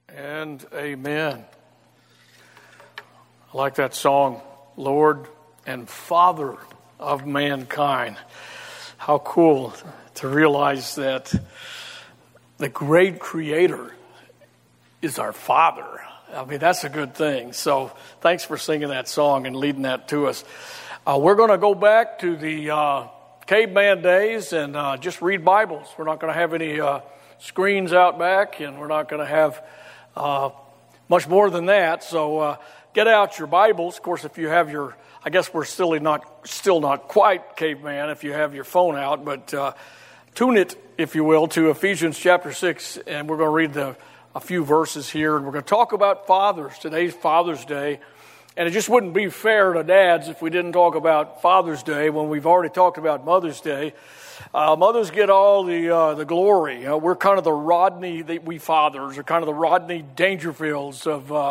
And amen. I like that song, Lord and Father of Mankind. How cool to realize that the great Creator is our Father. I mean, that's a good thing. So thanks for singing that song and leading that to us. We're going to go back to the caveman days and just read Bibles. We're not going to have any screens out back, and we're not going to have much more than that. So get out your Bibles. Of course, if you have your, I guess we're still not quite caveman if you have your phone out, but tune it, if you will, to Ephesians chapter 6, and we're going to read a few verses here, and we're going to talk about fathers. Today's Father's Day, and it just wouldn't be fair to dads if we didn't talk about Father's Day when we've already talked about Mother's Day. Mothers get all the glory. We're kind of the Rodney, we fathers are kind of the Rodney Dangerfields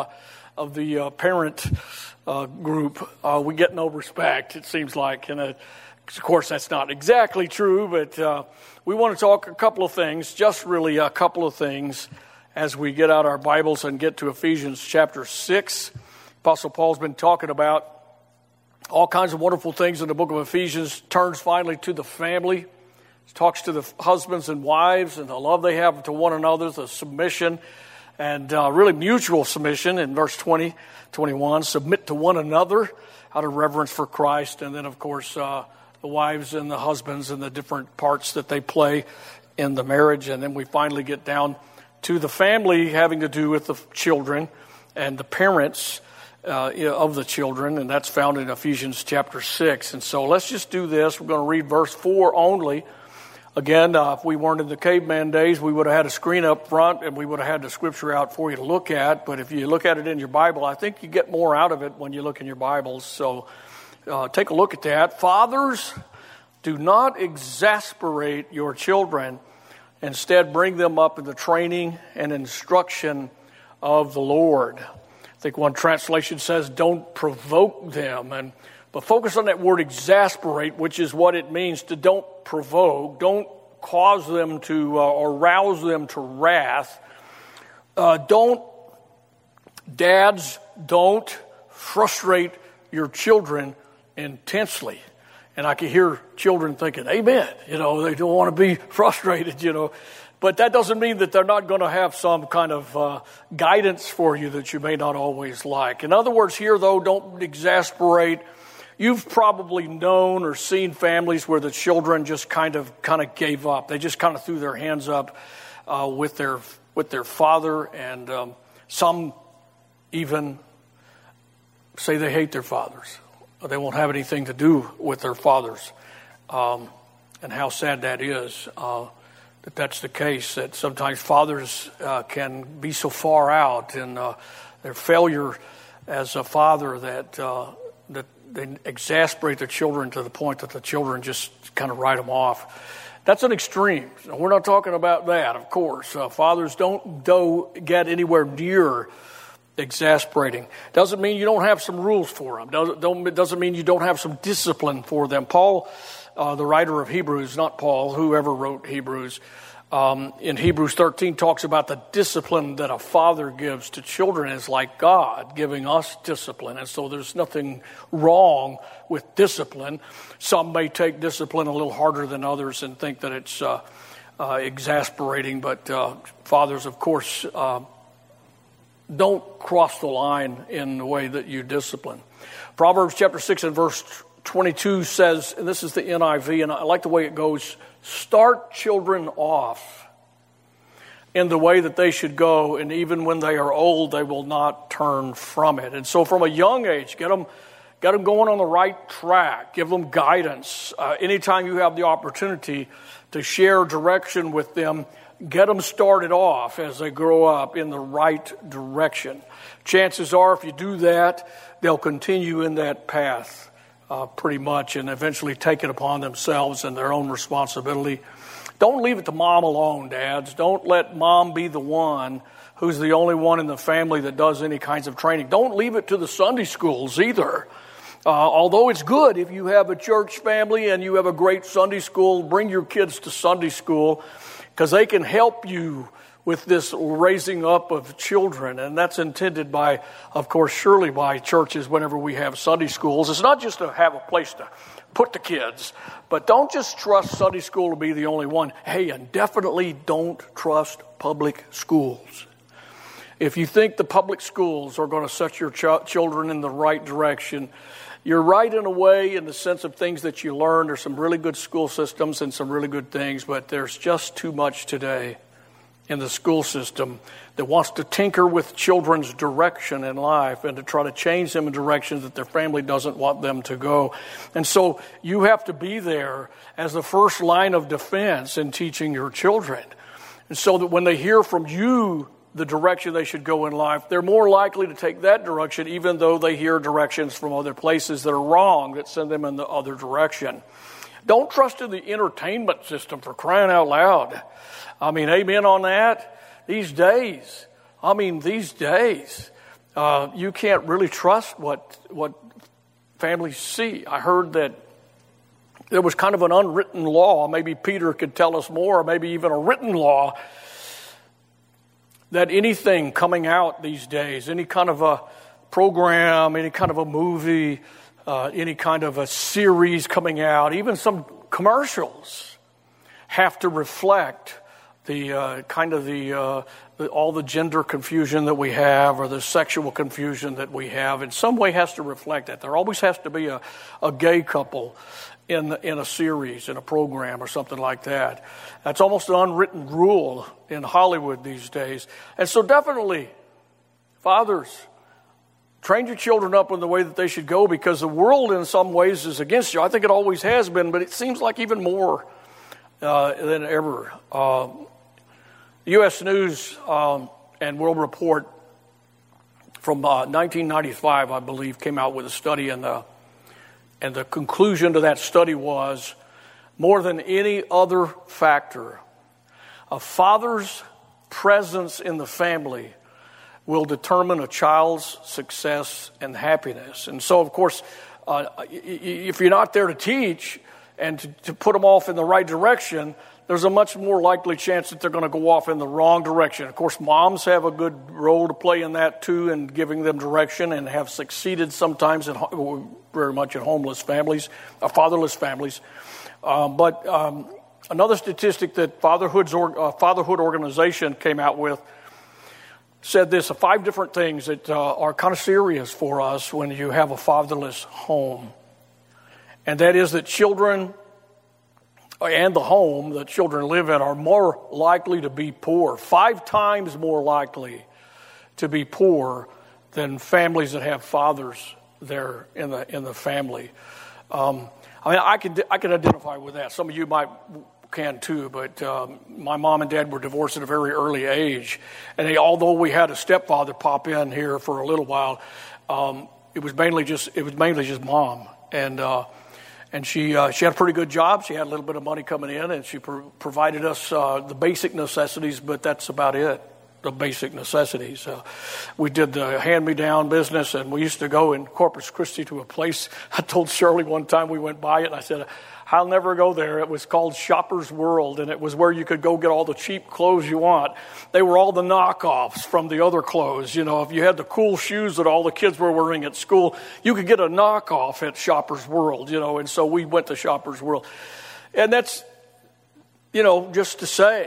of the parent group. We get no respect, it seems like. And of course, that's not exactly true, but we want to talk a couple of things, just really a couple of things, as we get out our Bibles and get to Ephesians chapter 6. Apostle Paul's been talking about all kinds of wonderful things in the book of Ephesians, turns finally to the family, talks to the husbands and wives and the love they have to one another, the submission, and really mutual submission in verse 20, 21, submit to one another out of reverence for Christ. And then, of course, the wives and the husbands and the different parts that they play in the marriage. And then we finally get down to the family having to do with the children and the parents of the children, and that's found in Ephesians chapter 6. And so let's just do this. We're going to read verse 4 only. Again, if we weren't in the caveman days, we would have had a screen up front and we would have had the scripture out for you to look at. But if you look at it in your Bible, I think you get more out of it when you look in your Bibles. So take a look at that. Fathers, do not exasperate your children. Instead, bring them up in the training and instruction of the Lord. I think one translation says, don't provoke them. But focus on that word exasperate, which is what it means to don't provoke. Don't cause them to, or rouse them to wrath. Dads, don't frustrate your children intensely. And I can hear children thinking, amen, they don't want to be frustrated, But that doesn't mean that they're not going to have some kind of guidance for you that you may not always like. In other words, here, though, don't exasperate. You've probably known or seen families where the children just kind of gave up. They just kind of threw their hands up with their father, and some even say they hate their fathers. They won't have anything to do with their fathers, and how sad that is. That's the case, that sometimes fathers can be so far out in their failure as a father that they exasperate their children to the point that the children just kind of write them off. That's an extreme. We're not talking about that, of course. Fathers don't get anywhere near exasperating. Doesn't mean you don't have some rules for them. Doesn't mean you don't have some discipline for them. Paul, the writer of Hebrews, not Paul, whoever wrote Hebrews, in Hebrews 13 talks about the discipline that a father gives to children is like God giving us discipline. And so there's nothing wrong with discipline. Some may take discipline a little harder than others and think that it's exasperating. But fathers, of course, don't cross the line in the way that you discipline. Proverbs chapter 6 and verse 22 says, and this is the NIV, and I like the way it goes, start children off in the way that they should go, and even when they are old, they will not turn from it. And so from a young age, get them going on the right track. Give them guidance. Anytime you have the opportunity to share direction with them, get them started off as they grow up in the right direction. Chances are, if you do that, they'll continue in that path pretty much and eventually take it upon themselves and their own responsibility. Don't leave it to mom alone, dads. Don't let mom be the one who's the only one in the family that does any kinds of training. Don't leave it to the Sunday schools either. Although it's good if you have a church family and you have a great Sunday school, bring your kids to Sunday school because they can help you with this raising up of children, and that's intended by, of course, surely by churches whenever we have Sunday schools. It's not just to have a place to put the kids, but don't just trust Sunday school to be the only one. Hey, and definitely don't trust public schools. If you think the public schools are going to set your children in the right direction, you're right in a way in the sense of things that you learn. There's some really good school systems and some really good things, but there's just too much today in the school system that wants to tinker with children's direction in life and to try to change them in directions that their family doesn't want them to go. And so you have to be there as the first line of defense in teaching your children. And so that when they hear from you the direction they should go in life, they're more likely to take that direction, even though they hear directions from other places that are wrong that send them in the other direction. Don't trust in the entertainment system, for crying out loud. I mean, amen on that. These days, you can't really trust what families see. I heard that there was kind of an unwritten law. Maybe Peter could tell us more, or maybe even a written law, that anything coming out these days, any kind of a program, any kind of a movie, any kind of a series coming out, even some commercials, have to reflect all the gender confusion that we have, or the sexual confusion that we have. In some way has to reflect that. There always has to be a gay couple in a series, in a program, or something like that. That's almost an unwritten rule in Hollywood these days. And so definitely, fathers, train your children up in the way that they should go, because the world in some ways is against you. I think it always has been, but it seems like even more than ever. U.S. News and World Report from 1995, I believe, came out with a study, and the conclusion to that study was, more than any other factor, a father's presence in the family will determine a child's success and happiness. And so, of course, if you're not there to teach and to put them off in the right direction, there's a much more likely chance that they're going to go off in the wrong direction. Of course, moms have a good role to play in that too, in giving them direction, and have succeeded sometimes very much in homeless families, fatherless families. But another statistic that Fatherhood Organization came out with said this: 5 different things that are kind of serious for us when you have a fatherless home. And that is that children and the home that children live in are more likely to be poor, 5 times more likely to be poor than families that have fathers there in the family. I can identify with that. Some of you can too, but my mom and dad were divorced at a very early age, and although we had a stepfather pop in here for a little while, it was mainly just mom, and she had a pretty good job. She had a little bit of money coming in, and she provided us the basic necessities, but that's about it, the basic necessities. We did the hand-me-down business, and we used to go in Corpus Christi to a place. I told Shirley one time we went by it, and I said, I'll never go there. It was called Shopper's World, and it was where you could go get all the cheap clothes you want. They were all the knockoffs from the other clothes. You know, if you had the cool shoes that all the kids were wearing at school, you could get a knockoff at Shopper's World, and so we went to Shopper's World. And that's, just to say,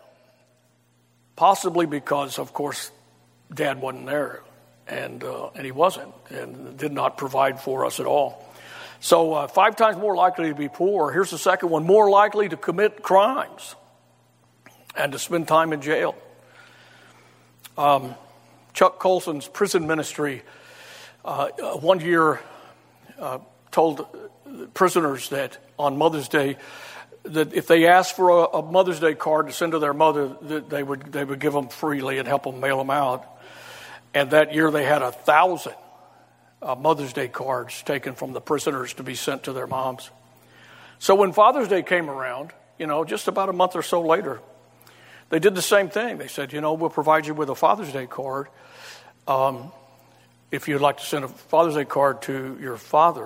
possibly because, of course, Dad wasn't there, and he wasn't, and did not provide for us at all. So 5 times more likely to be poor. Here's the second one: more likely to commit crimes and to spend time in jail. Chuck Colson's prison ministry one year told prisoners that on Mother's Day, that if they asked for a Mother's Day card to send to their mother, that they would give them freely and help them mail them out. And that year they had 1,000 Mother's Day cards taken from the prisoners to be sent to their moms. So when Father's Day came around, just about a month or so later, they did the same thing. They said, we'll provide you with a Father's Day card. If you'd like to send a Father's Day card to your father,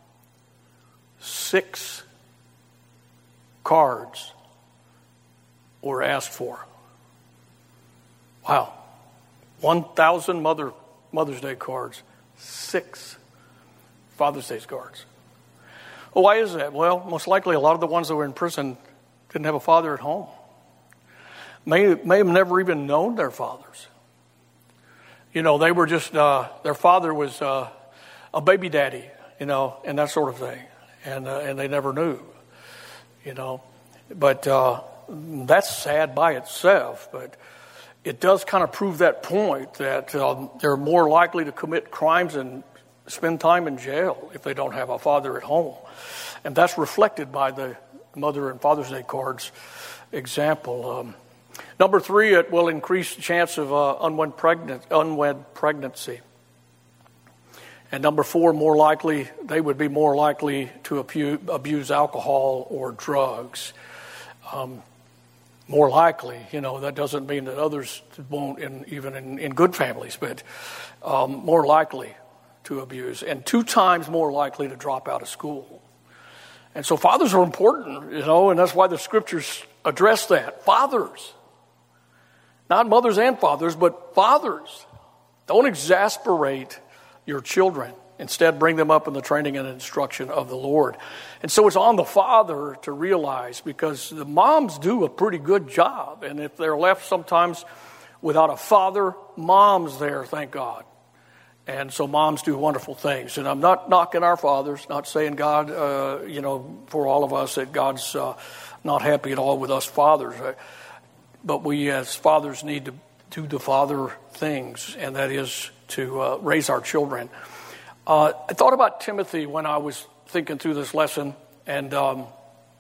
6 cards were asked for. Wow. 1,000 Mother's Day cards. 6 Father's Day cards. Well, why is that? Well, most likely a lot of the ones that were in prison didn't have a father at home. May have never even known their fathers. You know, they were just, their father was a baby daddy, you know, and that sort of thing. And they never knew, you know. But that's sad by itself. But it does kind of prove that point that they're more likely to commit crimes and spend time in jail if they don't have a father at home. And that's reflected by the Mother and Father's Day cards example. Number 3, it will increase the chance of unwed pregnancy. And number 4, they would be more likely to abuse alcohol or drugs. More likely, you know, that doesn't mean that others won't, even in good families, but more likely to abuse. And 2 times more likely to drop out of school. And so fathers are important, you know, and that's why the scriptures address that. Fathers. Not mothers and fathers, but fathers. Don't exasperate your children. Instead, bring them up in the training and instruction of the Lord. And so it's on the father to realize, because the moms do a pretty good job. And if they're left sometimes without a father, mom's there, thank God. And so moms do wonderful things. And I'm not knocking our fathers, not saying God, you know, for all of us that God's not happy at all with us fathers. But we as fathers need to do the father things, and that is to raise our children. I thought about Timothy when I was thinking through this lesson. And now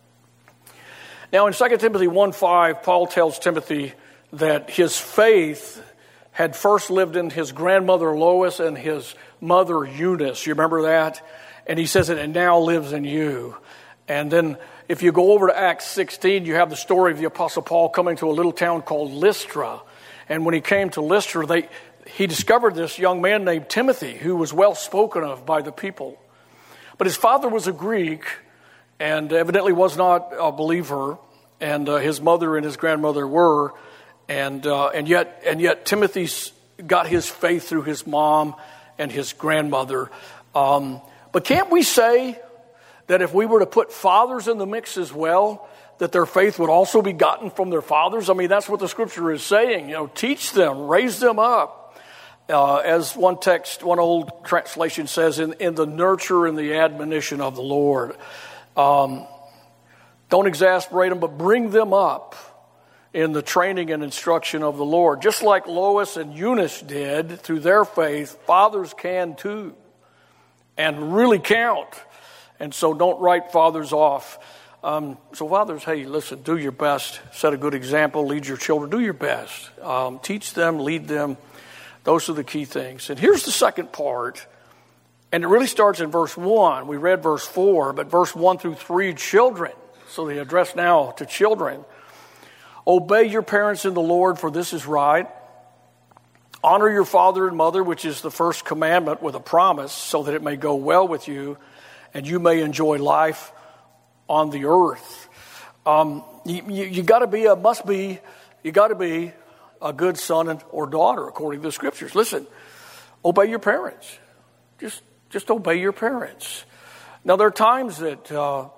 in 2 Timothy 1:5, Paul tells Timothy that his faith had first lived in his grandmother Lois and his mother Eunice. You remember that? And he says it now lives in you. And then if you go over to Acts 16, you have the story of the Apostle Paul coming to a little town called Lystra. And when he came to Lystra, he discovered this young man named Timothy, who was well spoken of by the people. But his father was a Greek and evidently was not a believer, and his mother and his grandmother were. And yet Timothy got his faith through his mom and his grandmother. But can't we say that if we were to put fathers in the mix as well, that their faith would also be gotten from their fathers? I mean, that's what the scripture is saying. You know, teach them, raise them up. As one old translation says, in the nurture and the admonition of the Lord. Don't exasperate them, but bring them up in the training and instruction of the Lord. Just like Lois and Eunice did through their faith, fathers can too, and really count. And so don't write fathers off. So fathers, hey, listen, do your best. Set a good example. Lead your children. Do your best. Teach them, lead them. Those are the key things. And here's the second part. And it really starts in verse 1. We read verse 4, but verse 1 through 3, children. So they address now to children. Obey your parents in the Lord, for this is right. Honor your father and mother, which is the first commandment with a promise, so that it may go well with you and you may enjoy life on the earth. You got to be a good son or daughter according to the scriptures. Listen, obey your parents. Just obey your parents. Now there are times that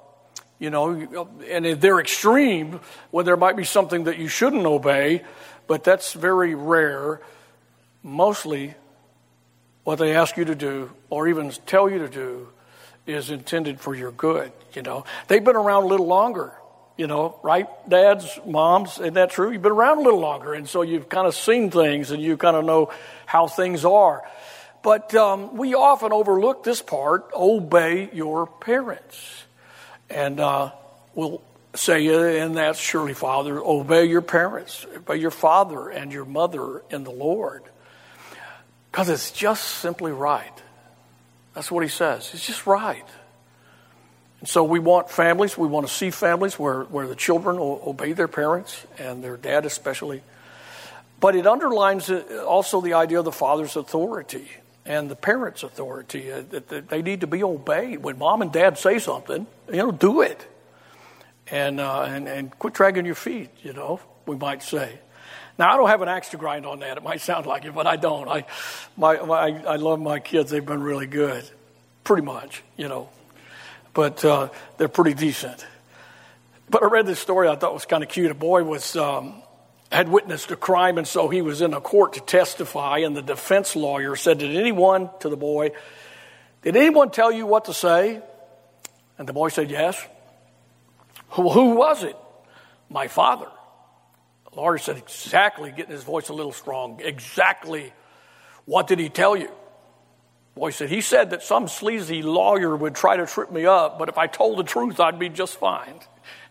and they're extreme when there might be something that you shouldn't obey, but that's very rare. Mostly, what they ask you to do or even tell you to do is intended for your good. You know, they've been around a little longer. You know, right? Dads, moms, isn't that true? You've been around a little longer, and so you've kind of seen things, and you kind of know how things are. But we often overlook this part: obey your parents. And we'll say, and that's surely, Father, obey your parents, obey your father and your mother in the Lord. Because it's just simply right. That's what he says. It's just right. And so we want families, we want to see families where the children obey their parents and their dad especially. But it underlines also the idea of the father's authority and the parents' authority, that they need to be obeyed. When mom and dad say something, do it. And quit dragging your feet, we might say. Now, I don't have an axe to grind on that. It might sound like it, but I don't. I love my kids. They've been really good, pretty much, But they're pretty decent. But I read this story I thought was kind of cute. A boy had witnessed a crime, and so he was in a court to testify, and the defense lawyer said, to the boy, did anyone tell you what to say? And the boy said, yes. Who was it? My father. The lawyer said, exactly, getting his voice a little strong, exactly what did he tell you? The boy said, he said that some sleazy lawyer would try to trip me up, but if I told the truth, I'd be just fine.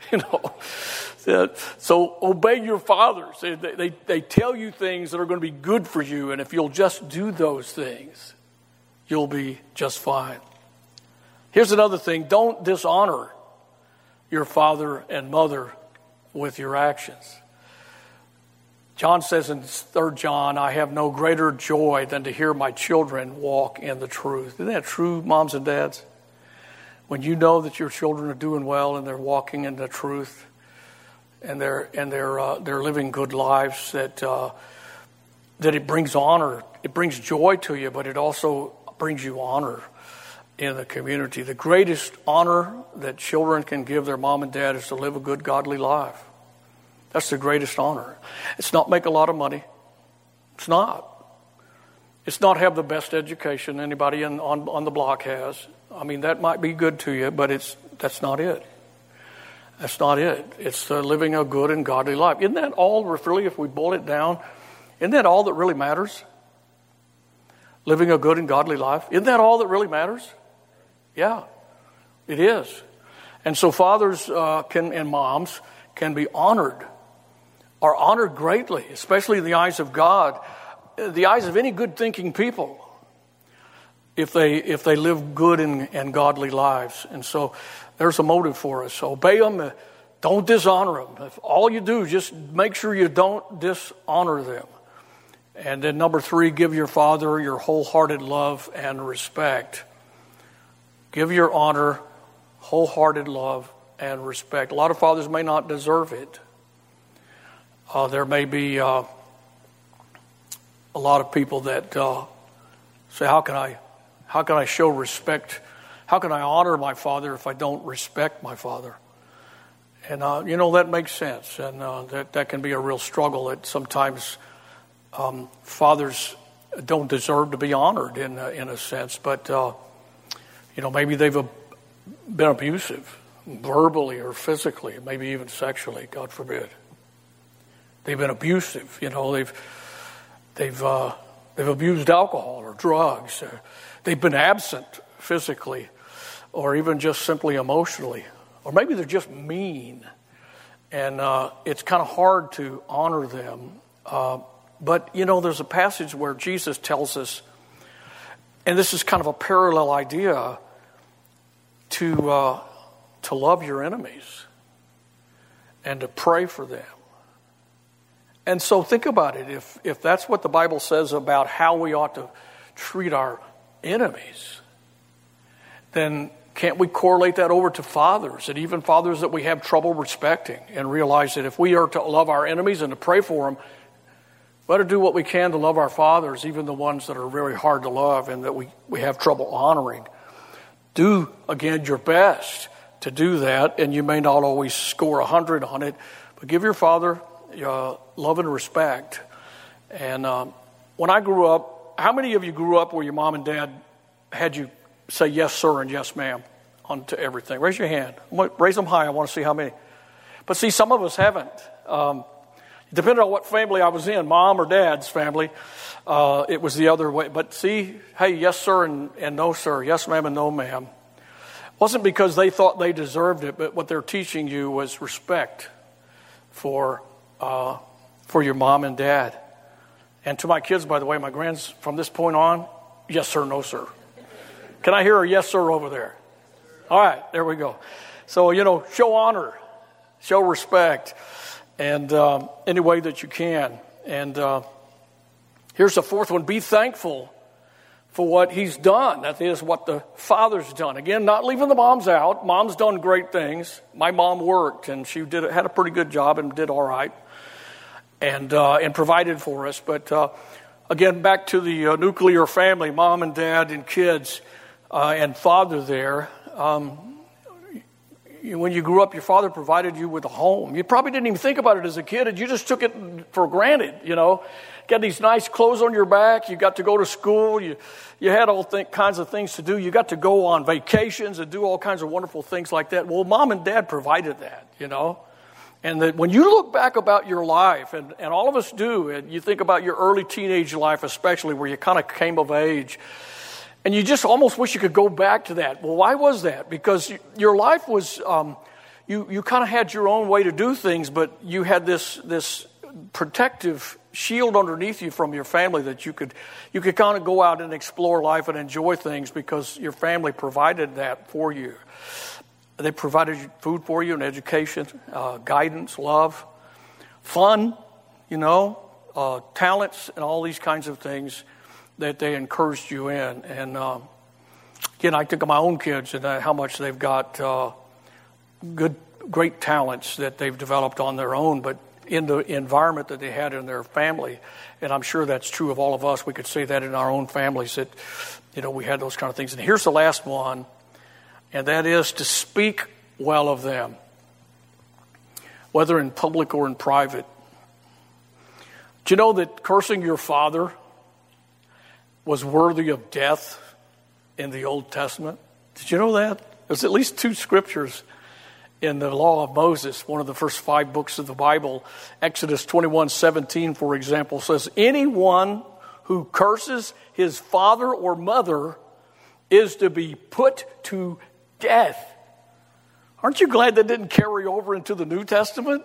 So obey your fathers. They tell you things that are going to be good for you, and if you'll just do those things, you'll be just fine. Here's another thing. Don't dishonor your father and mother with your actions. John says in 3 John, I have no greater joy than to hear my children walk in the truth. Isn't that true, moms and dads? When you know that your children are doing well and they're walking in the truth and they're living good lives, that it brings honor, it brings joy to you, but it also brings you honor in the community. The greatest honor that children can give their mom and dad is to live a good, godly life. That's the greatest honor. It's not make a lot of money. It's not. It's not have the best education anybody on the block has. I mean, that might be good to you, but that's not it. That's not it. It's living a good and godly life. Isn't that all, really, if we boil it down, isn't that all that really matters? Living a good and godly life. Isn't that all that really matters? Yeah, it is. And so fathers and moms can be honored, are honored greatly, especially in the eyes of God, the eyes of any good-thinking people, if they live good and godly lives. And so there's a motive for us. Obey them. Don't dishonor them. If all you do, just make sure you don't dishonor them. And then number 3, give your father your wholehearted love and respect. Give your honor, wholehearted love and respect. A lot of fathers may not deserve it. There may be a lot of people that say, how can I show respect? How can I honor my father if I don't respect my father? And, that makes sense. And that can be a real struggle that sometimes fathers don't deserve to be honored in a sense. But, maybe they've been abusive, verbally or physically, maybe even sexually, God forbid. They've been abusive. They've abused alcohol or drugs. They've been absent physically or even just simply emotionally. Or maybe they're just mean. And it's kind of hard to honor them. But, there's a passage where Jesus tells us, and this is kind of a parallel idea, to love your enemies and to pray for them. And so think about it. If that's what the Bible says about how we ought to treat our enemies, then can't we correlate that over to fathers, and even fathers that we have trouble respecting, and realize that if we are to love our enemies and to pray for them, better do what we can to love our fathers, even the ones that are very hard to love and that we have trouble honoring. Do, again, your best to do that, and you may not always score 100 on it, but give your father love and respect. And when I grew up, how many of you grew up where your mom and dad had you say yes, sir, and yes, ma'am onto everything? Raise your hand. Raise them high. I want to see how many. But see, some of us haven't. Depending on what family I was in, mom or dad's family, it was the other way. But see, hey, yes, sir, and no, sir. Yes, ma'am, and no, ma'am. It wasn't because they thought they deserved it, but what they're teaching you was respect for your mom and dad. And to my kids, by the way, my grands, from this point on, yes, sir, no, sir. Can I hear a yes, sir over there? All right, there we go. So, show honor, show respect, and any way that you can. And here's the 4th one. Be thankful for what he's done. That is what the father's done. Again, not leaving the moms out. Mom's done great things. My mom worked, and she had a pretty good job and did all right. and provided for us. But again, back to the nuclear family, mom and dad and kids and father there. When you grew up, your father provided you with a home. You probably didn't even think about it as a kid, and you just took it for granted, Got these nice clothes on your back. You got to go to school. You had all kinds of things to do. You got to go on vacations and do all kinds of wonderful things like that. Well, mom and dad provided that, And that when you look back about your life, and all of us do, and you think about your early teenage life especially, where you kind of came of age, and you just almost wish you could go back to that. Well, why was that? Because your life was, you kind of had your own way to do things, but you had this protective shield underneath you from your family that you could kind of go out and explore life and enjoy things because your family provided that for you. They provided food for you and education, guidance, love, fun, talents, and all these kinds of things that they encouraged you in. And again, I think of my own kids and how much they've got great talents that they've developed on their own, but in the environment that they had in their family. And I'm sure that's true of all of us. We could say that in our own families, that we had those kind of things. And here's the last one, and that is to speak well of them, whether in public or in private. Do you know that cursing your father was worthy of death in the Old Testament? Did you know that? There's at least 2 scriptures in the law of Moses, one of the first 5 books of the Bible. Exodus 21:17, for example, says, anyone who curses his father or mother is to be put to death. Aren't you glad that didn't carry over into the New Testament?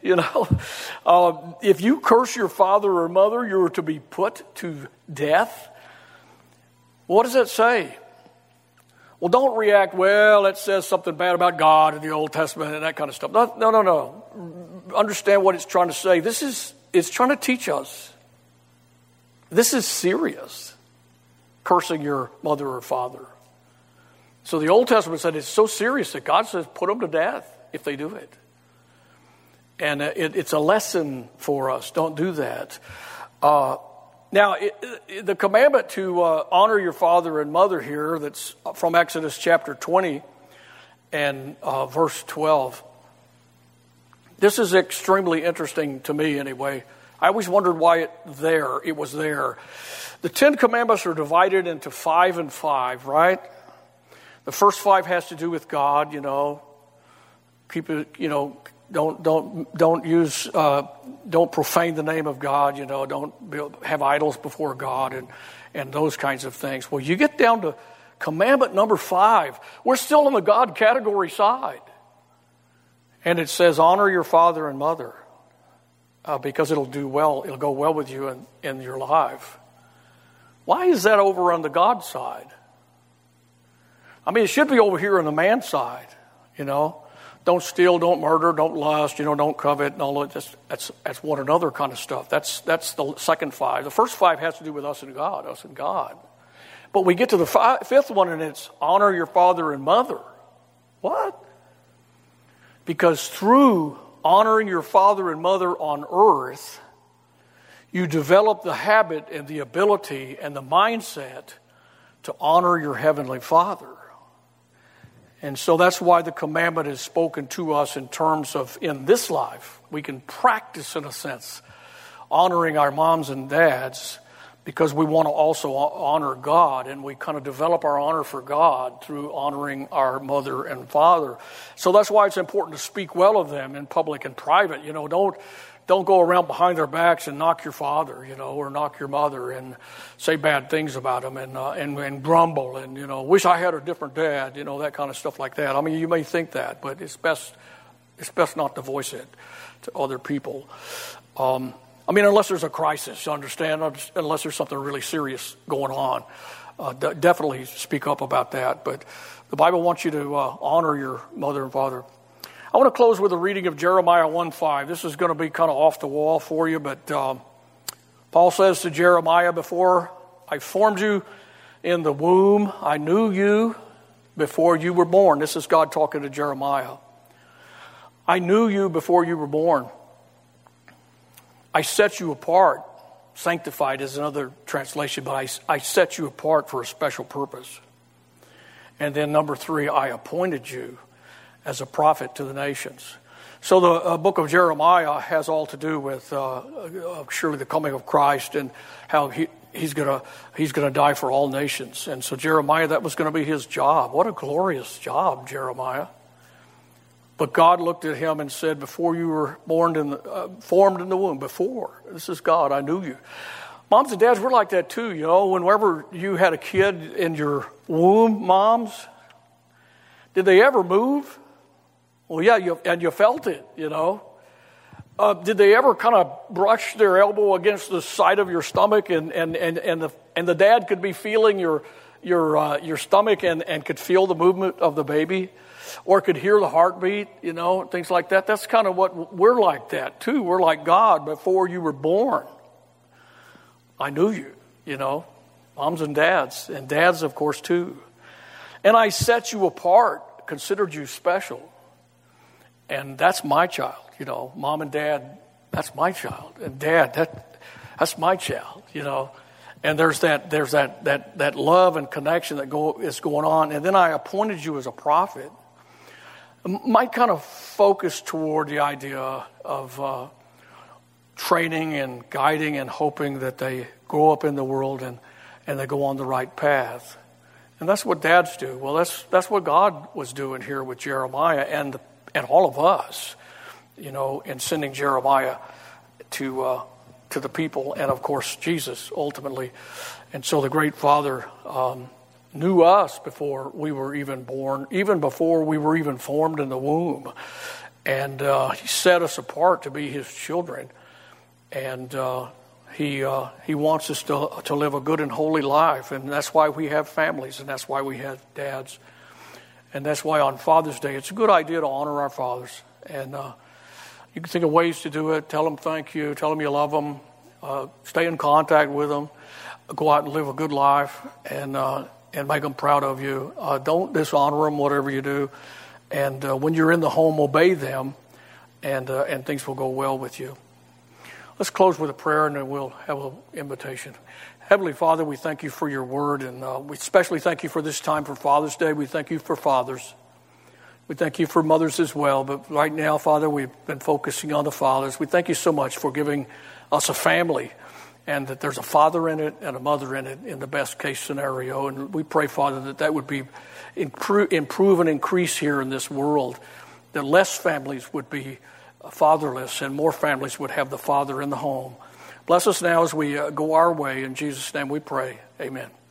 If you curse your father or mother, you're to be put to death. What does that say? Well, don't react, well, it says something bad about God in the Old Testament and that kind of stuff. No. Understand what it's trying to say. It's trying to teach us. This is serious, cursing your mother or father. So the Old Testament said it's so serious that God says put them to death if they do it. And it's a lesson for us. Don't do that. Now, the commandment to honor your father and mother here, that's from Exodus chapter 20 and verse 12. This is extremely interesting to me anyway. I always wondered why it was there. The 10 commandments are divided into 5 and 5, right? The first 5 has to do with God, keep it, don't use, don't profane the name of God, don't have idols before God and those kinds of things. Well, you get down to commandment number 5. We're still on the God category side. And it says, honor your father and mother because it'll go well with you in your life. Why is that over on the God side? I mean, it should be over here on the man side, Don't steal, don't murder, don't lust, don't covet, and all of that's one another kind of stuff. That's the second 5. The first 5 has to do with us and God. But we get to the 5th one, and it's honor your father and mother. What? Because through honoring your father and mother on earth, you develop the habit and the ability and the mindset to honor your heavenly Father. And so that's why the commandment is spoken to us in terms of in this life. We can practice, in a sense, honoring our moms and dads because we want to also honor God, and we kind of develop our honor for God through honoring our mother and father. So that's why it's important to speak well of them in public and private. Don't go around behind their backs and knock your father, or knock your mother and say bad things about them and grumble and, wish I had a different dad, that kind of stuff like that. I mean, you may think that, but it's best not to voice it to other people. Unless there's a crisis, you understand, unless there's something really serious going on, definitely speak up about that. But the Bible wants you to honor your mother and father. I want to close with a reading of Jeremiah 1:5. This is going to be kind of off the wall for you, but Paul says to Jeremiah, before I formed you in the womb, I knew you before you were born. This is God talking to Jeremiah. I knew you before you were born. I set you apart. Sanctified is another translation, but I set you apart for a special purpose. And then number 3, I appointed you as a prophet to the nations. So the book of Jeremiah has all to do with surely the coming of Christ and how he's going to die for all nations. And so Jeremiah, that was going to be his job. What a glorious job, Jeremiah. But God looked at him and said, before you were formed in the womb, this is God, I knew you. Moms and dads, we're like that too, you know. Whenever you had a kid in your womb, moms, did they ever move? Well, yeah, you felt it, you know. Did they ever kind of brush their elbow against the side of your stomach and the dad could be feeling your stomach and could feel the movement of the baby? Or could hear the heartbeat, you know, things like that. That's kind of what we're like that, too. We're like God before you were born. I knew you, you know, moms and dads of course, too. And I set you apart, considered you special. And that's my child, you know. Mom and dad, that's my child. And dad, that's my child, you know. And there's that love and connection that is going on. And then I appointed you as a prophet. Might kind of focus toward the idea of training and guiding and hoping that they grow up in the world and they go on the right path. And that's what dads do. Well, that's what God was doing here with Jeremiah and all of us, you know, in sending Jeremiah to the people and, of course, Jesus ultimately. And so the great Father knew us before we were even born, even before we were even formed in the womb. And he set us apart to be his children. And he wants us to live a good and holy life. And that's why we have families, and that's why we have dads. And that's why on Father's Day, it's a good idea to honor our fathers. And you can think of ways to do it. Tell them thank you. Tell them you love them. Stay in contact with them. Go out and live a good life. And make them proud of you. Don't dishonor them, whatever you do. And when you're in the home, obey them, and things will go well with you. Let's close with a prayer, and then we'll have an invitation. Heavenly Father, we thank you for your word, and we especially thank you for this time for Father's Day. We thank you for fathers. We thank you for mothers as well. But right now, Father, we've been focusing on the fathers. We thank you so much for giving us a family, and that there's a father in it and a mother in it in the best case scenario. And we pray, Father, that would be improve and increase here in this world, that less families would be fatherless and more families would have the father in the home. Bless us now as we go our way. In Jesus' name we pray. Amen.